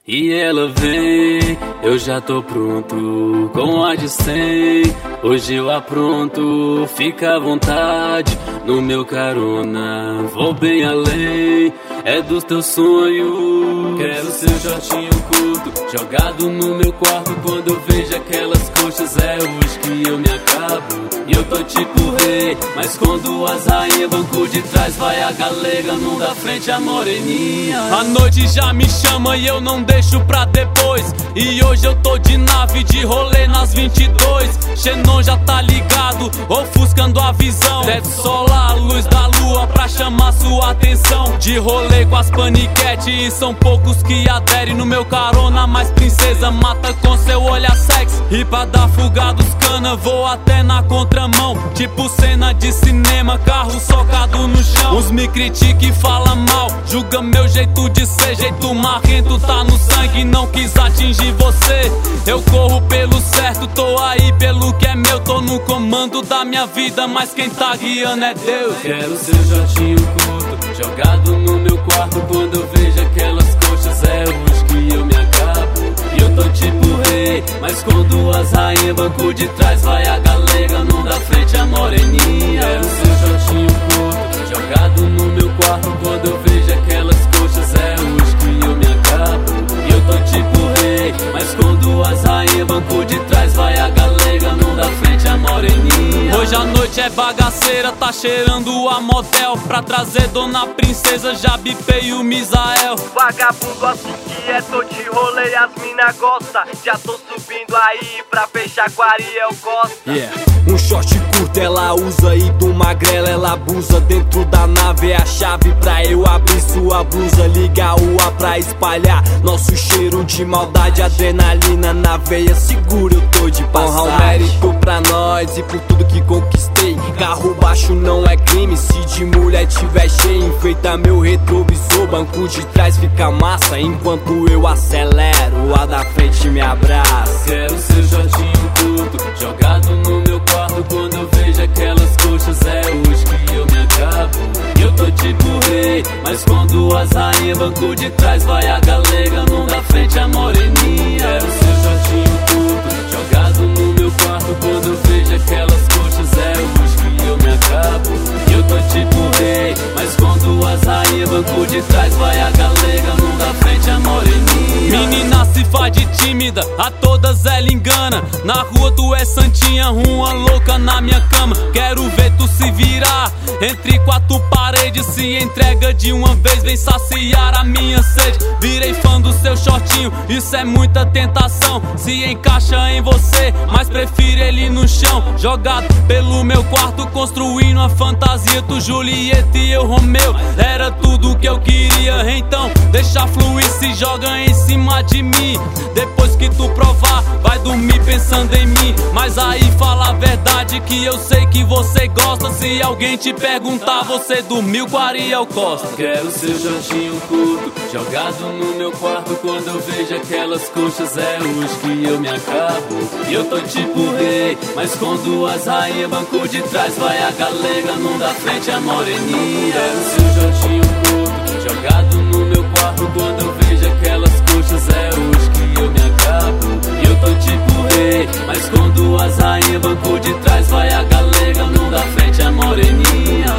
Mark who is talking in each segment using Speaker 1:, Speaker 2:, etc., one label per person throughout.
Speaker 1: E ela vem, eu já tô pronto, com a de 100, hoje eu apronto, fica à vontade, no meu carona, vou bem além, é dos teus sonhos. Quero seu shortinho curto, jogado no meu quarto, quando eu vejo aquelas coxas, é hoje que eu me acabo. E eu tô tipo rei, mas quando as rainhas banco de trás, vai a galega, não da frente a moreninha.
Speaker 2: A noite já me chama e eu não deixo pra depois, e hoje eu tô de nave, de rolê nas 22. Xenon já tá ligado, ofuscando a visão, teto solar, a luz da lua pra chamar sua atenção. De rolê com as paniquete e são poucos que aderem no meu carona, mas princesa mata com seu olhar sexy. E pra dar fuga dos cana, vou até na contramão, tipo cena de cinema, carro socado no chão. Uns me criticam e falam mal, julga meu jeito de ser, jeito marrento tá no sangue, não quis atingir você. Eu corro pelo certo, tô aí pelo que é meu, tô no comando da minha vida, mas quem tá guiando é Deus.
Speaker 1: Quero seu shortinho curto, jogado no meu quarto, quando eu vejo aquelas coxas, é hoje que eu me acabo. E eu tô tipo rei, mas quando as rainhas banco de trás, vai a galega, não da frente a moreninha. Quero seu shortinho curto, jogado no meu quarto, quando eu vejo aquelas coxas, é hoje que eu me acabo. E eu tô tipo rei, mas quando as rainhas banco de trás, vai a galega, não da frente a moreninha.
Speaker 2: Hoje a noite é bagaceira, tá cheirando a motel, pra trazer dona princesa, já bipei o Misael.
Speaker 3: Vagabundo assim que é, tô de rolê, as mina gosta, já tô subindo aí pra fechar com Ariel Costa.
Speaker 4: Um short curto ela usa e do magrela ela abusa, dentro da nave é a chave pra eu abrir sua blusa. Liga o A pra espalhar nosso cheiro de maldade, adrenalina na veia, segura, eu tô de passagem. Honra o mérito pra nós e por tudo que conquistei, carro baixo não é crime, se de mulher tiver cheio, enfeita meu retrovisor, banco de trás fica massa, enquanto eu acelero, a da frente me abraça.
Speaker 1: Quero seu shortinho curto, jogado no meu quarto, quando eu vejo aquelas coxas, é hoje que eu me acabo. E eu tô tipo rei, mas quando as rainhas banco de trás, vai a galega, não da frente a moreninha. Quero seu shortinho curto, jogado no meu quarto, quando eu vejo aquelas coxas, é hoje que eu me acabo. E eu tô tipo rei, mas quando as rainhas banco de trás, vai a galega, não da frente a moreninha.
Speaker 2: Menina se faz de tímida, a todas ela engana, na rua tu é santinha, uma louca na minha cama. Quero ver tu se virar entre quatro paredes, se entrega de uma vez, vem saciar a minha sede. Virei fã do seu shortinho, isso é muita tentação, se encaixa em você, mas prefiro ele no chão. Jogado pelo meu quarto, construindo uma fantasia, tu Julieta e eu Romeu, era tudo que eu queria. Então deixa fluir, se joga em cima de mim, depois que tu provar, vai dormir pensando em mim. Mas aí fala a verdade que eu sei que você gosta, se alguém te perguntar, você dormiu com Ariel Costa.
Speaker 1: Quero seu shortinho curto, jogado no meu quarto, quando eu vejo aquelas coxas, é hoje que eu me acabo. E eu tô tipo rei, mas quando as rainhas banco de trás, vai a galega, não da frente a moreninha. Quero seu shortinho curto, jogado no meu quarto, quando eu vejo aquelas coxas, é hoje que eu me acabo. E eu tô tipo rei, mas quando as rainhas banco de trás, vai a galega, não da frente a moreninha.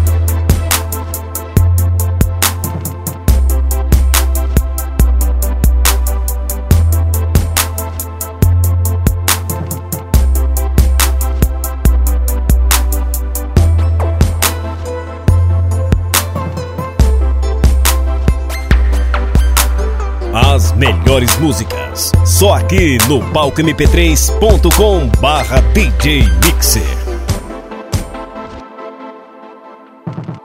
Speaker 5: As melhores músicas, só aqui no palcomp3.com/DJ Mixer.